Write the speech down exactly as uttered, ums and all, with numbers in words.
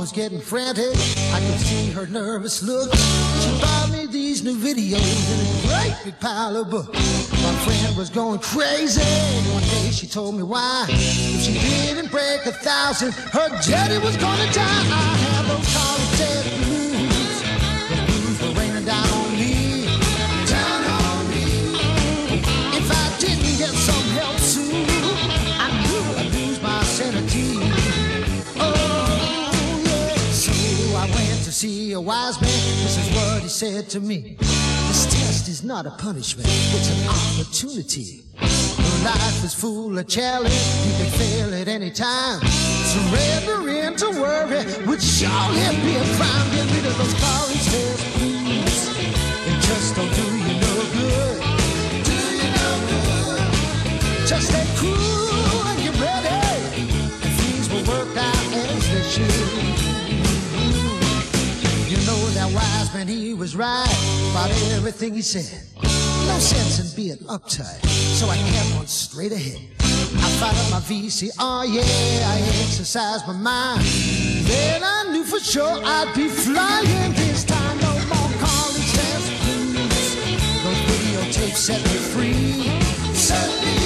was getting frantic. I could see her nervous look. She bought me these new videos in a great big pile of books. My friend was going crazy. One day she told me why. If she didn't break a thousand, her daddy was gonna die. I had those college days blues. The blues were raining down on me, down on me. If I didn't get some help soon, I knew I'd lose my sanity. Oh yeah. So I went to see a wise man. This is what he said to me. This test is not a punishment, it's an opportunity. Life is full of challenge, you can fail at any time. Surrender into worry would surely be a crime. Get rid of those college test blues. They just don't do you no good. Do you no good. Just stay cool and get ready, and things will work out as they should. You know that wise man, he was right about everything he said. No sense in being uptight, so I kept on straight ahead. I fired up my V C R, yeah, I exercised my mind. Then I knew for sure I'd be flying this time. No more college test blues. Those videotapes set me free, set me